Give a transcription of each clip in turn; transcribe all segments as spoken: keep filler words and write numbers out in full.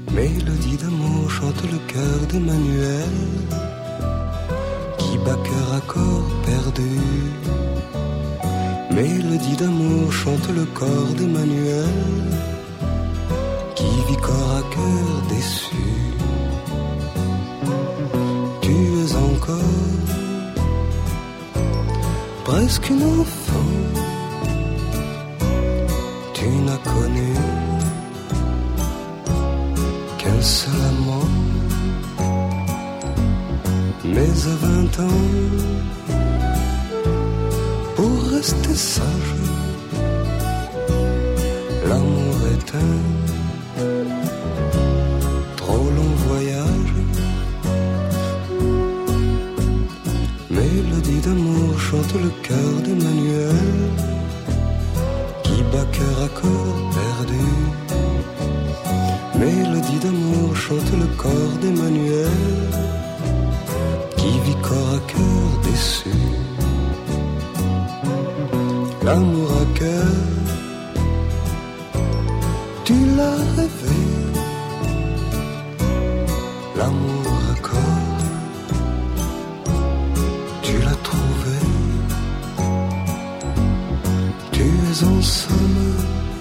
Mélodie d'amour chante le cœur d'Emmanuel, qui bat cœur à corps perdu. Mélodie d'amour chante le corps d'Emmanuel, qui vit corps à cœur déçu. Tu es encore presque une enfant, tu n'as connu qu'un seul amant. Mais à vingt ans, pour rester sage, l'amour est un trop long voyage. Mélodie d'amour chante le cœur d'Emmanuel, qui bat cœur à corps perdu. Mélodie d'amour chante le corps d'Emmanuel, qui vit corps à cœur déçu. L'amour à cœur, tu l'as rêvé. L'amour à corps, tu l'as trouvé. Tu es en somme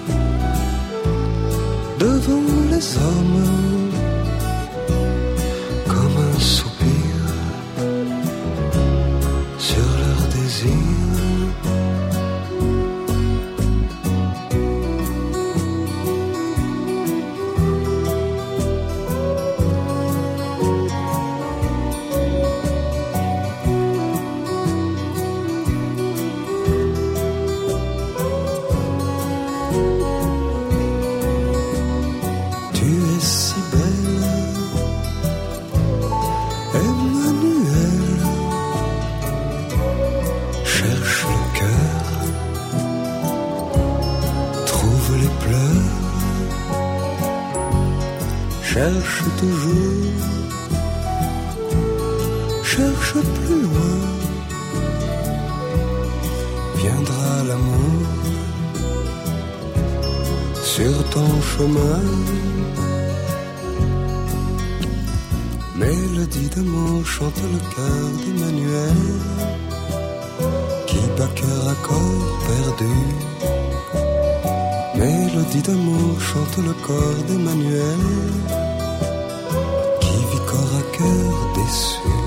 devant les hommes, comme un soupir sur leur désir. Cherche toujours, cherche plus loin, viendra l'amour sur ton chemin. Mélodie d'amour chante le cœur d'Emmanuel, qui bat cœur à corps perdu. Mélodie d'amour chante le corps d'Emmanuel, qui vit corps à cœur déçu.